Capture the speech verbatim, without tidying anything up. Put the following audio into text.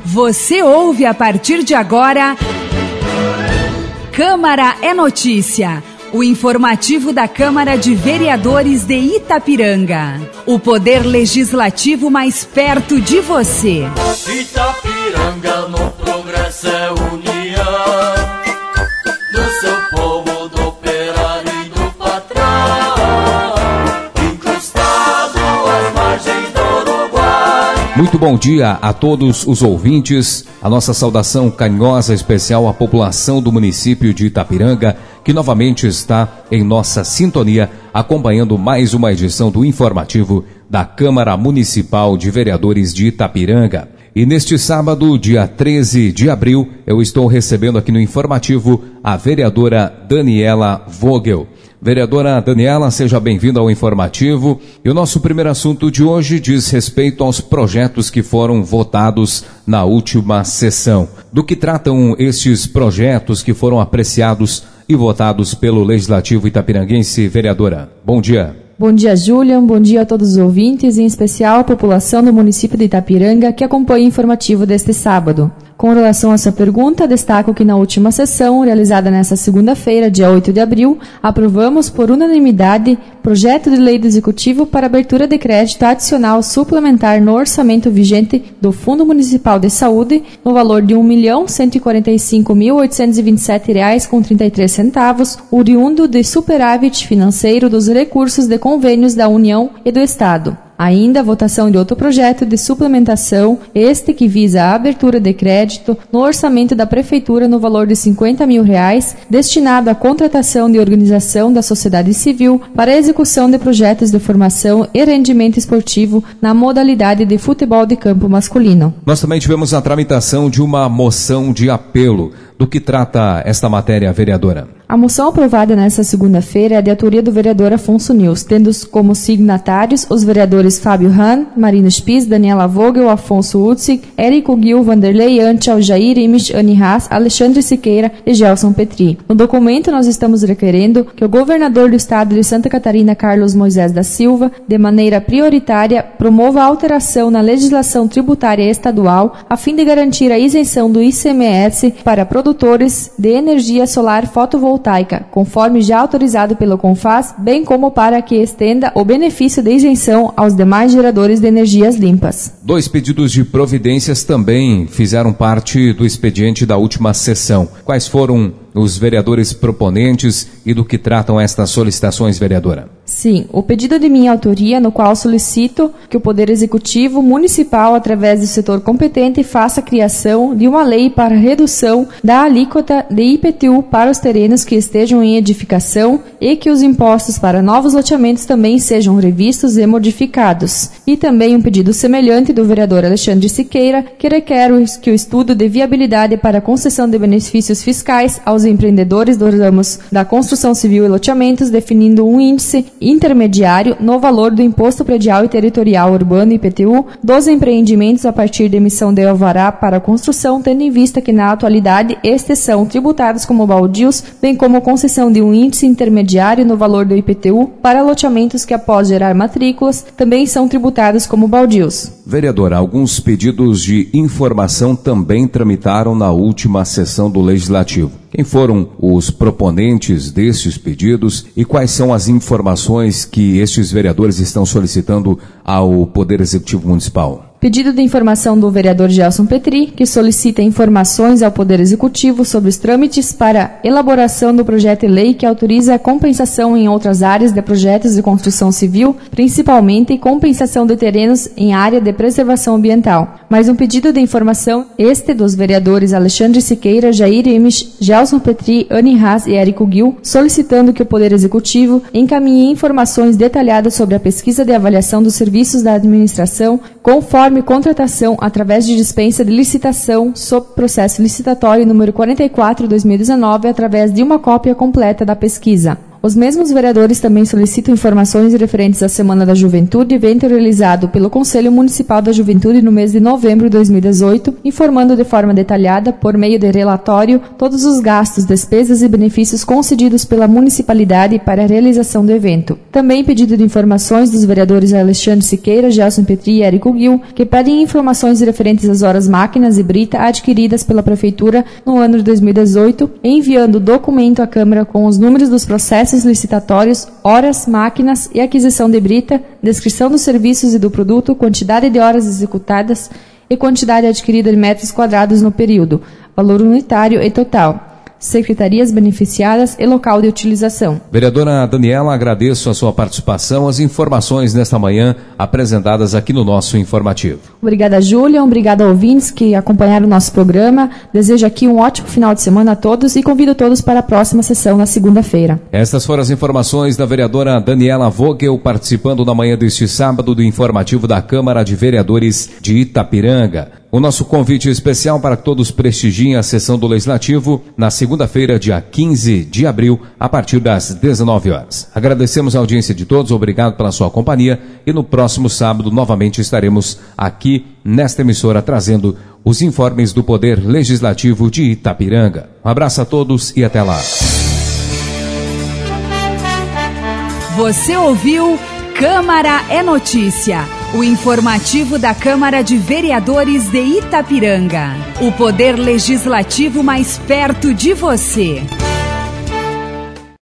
Você ouve a partir de agora Câmara é Notícia, o informativo da Câmara de Vereadores de Itapiranga. O poder legislativo mais perto de você. Itapiranga no progresso é união, do seu povo, do operário e do patrão, encostado às margens do Uruguai. Muito bom dia a todos os ouvintes. A nossa saudação carinhosa especial à população do município de Itapiranga, que novamente está em nossa sintonia, acompanhando mais uma edição do informativo da Câmara Municipal de Vereadores de Itapiranga. E neste sábado, dia treze de abril, eu estou recebendo aqui no informativo a vereadora Daniela Vogel. Vereadora Daniela, seja bem-vinda ao informativo. E o nosso primeiro assunto de hoje diz respeito aos projetos que foram votados na última sessão. Do que tratam estes projetos que foram apreciados e votados pelo Legislativo itapiranguense, vereadora? Bom dia. Bom dia, Julian. Bom dia a todos os ouvintes, em especial a população do município de Itapiranga que acompanha o informativo deste sábado. Com relação à sua pergunta, destaco que na última sessão, realizada nesta segunda-feira, dia oito de abril, aprovamos por unanimidade projeto de lei do Executivo para abertura de crédito adicional suplementar no orçamento vigente do Fundo Municipal de Saúde no valor de um milhão cento e quarenta e cinco mil oitocentos e vinte e sete reais com trinta e três centavos, oriundo de superávit financeiro dos recursos de convênios da União e do Estado. Ainda a votação de outro projeto de suplementação, este que visa a abertura de crédito no orçamento da Prefeitura no valor de cinquenta mil reais, destinado à contratação de organização da sociedade civil para a execução de projetos de formação e rendimento esportivo na modalidade de futebol de campo masculino. Nós também tivemos a tramitação de uma moção de apelo. Do que trata esta matéria, vereadora? A moção aprovada nesta segunda-feira é a de autoria do vereador Afonso Nils, tendo como signatários os vereadores Fábio Hahn, Marino Spies, Daniela Vogel, Afonso Utzig, Érico Gil, Vanderlei Anchal, Jair Imich, Anne Haas, Alexandre Siqueira e Gelson Petri. No documento, nós estamos requerendo que o governador do estado de Santa Catarina, Carlos Moisés da Silva, de maneira prioritária, promova a alteração na legislação tributária estadual a fim de garantir a isenção do I C M S para produtores de energia solar fotovoltaica, conforme já autorizado pelo CONFAS, bem como para que estenda o benefício de isenção aos demais geradores de energias limpas. Dois pedidos de providências também fizeram parte do expediente da última sessão. Quais foram os vereadores proponentes e do que tratam estas solicitações, vereadora? Sim, o pedido de minha autoria, no qual solicito que o Poder Executivo Municipal, através do setor competente, faça a criação de uma lei para redução da alíquota de I P T U para os terrenos que estejam em edificação e que os impostos para novos loteamentos também sejam revistos e modificados. E também um pedido semelhante do vereador Alexandre Siqueira, que requer que o estudo de viabilidade para a concessão de benefícios fiscais aos empreendedores dos ramos da construção civil e loteamentos, definindo um índice intermediário no valor do Imposto Predial e Territorial Urbano I P T U dos empreendimentos a partir da emissão de alvará para a construção, tendo em vista que na atualidade estes são tributados como baldios, bem como concessão de um índice intermediário no valor do I P T U para loteamentos que, após gerar matrículas, também são tributados como baldios. Vereadora, alguns pedidos de informação também tramitaram na última sessão do Legislativo. Quem foram os proponentes destes pedidos e quais são as informações que estes vereadores estão solicitando ao Poder Executivo Municipal? Pedido de informação do vereador Gelson Petri, que solicita informações ao Poder Executivo sobre os trâmites para elaboração do projeto de lei que autoriza a compensação em outras áreas de projetos de construção civil, principalmente compensação de terrenos em área de preservação ambiental. Mais um pedido de informação, este dos vereadores Alexandre Siqueira, Jair Imich, Gelson Petri, Anne Haas e Érico Gil, solicitando que o Poder Executivo encaminhe informações detalhadas sobre a pesquisa de avaliação dos serviços da administração, conforme contratação através de dispensa de licitação sob processo licitatório número quarenta e quatro barra dois mil e dezenove, através de uma cópia completa da pesquisa. Os mesmos vereadores também solicitam informações referentes à Semana da Juventude, evento realizado pelo Conselho Municipal da Juventude no mês de novembro de dois mil e dezoito, informando de forma detalhada, por meio de relatório, todos os gastos, despesas e benefícios concedidos pela municipalidade para a realização do evento. Também pedido de informações dos vereadores Alexandre Siqueira, Gelson Petri e Érico Gil, que pedem informações referentes às horas máquinas e brita adquiridas pela Prefeitura no ano de dois mil e dezoito, enviando documento à Câmara com os números dos processos licitatórios, horas, máquinas e aquisição de brita, descrição dos serviços e do produto, quantidade de horas executadas e quantidade adquirida de metros quadrados no período, valor unitário e total, secretarias beneficiadas e local de utilização. Vereadora Daniela, agradeço a sua participação, as informações nesta manhã apresentadas aqui no nosso informativo. Obrigada, Júlia, obrigada a ouvintes que acompanharam o nosso programa. Desejo aqui um ótimo final de semana a todos e convido todos para a próxima sessão na segunda-feira. Estas foram as informações da vereadora Daniela Vogel, participando na manhã deste sábado do informativo da Câmara de Vereadores de Itapiranga. O nosso convite especial para que todos prestigiem a sessão do Legislativo na segunda-feira, dia quinze de abril, a partir das dezenove horas. Agradecemos a audiência de todos, obrigado pela sua companhia e no próximo sábado novamente estaremos aqui nesta emissora trazendo os informes do Poder Legislativo de Itapiranga. Um abraço a todos e até lá. Você ouviu Câmara é Notícia, o informativo da Câmara de Vereadores de Itapiranga. O poder legislativo mais perto de você.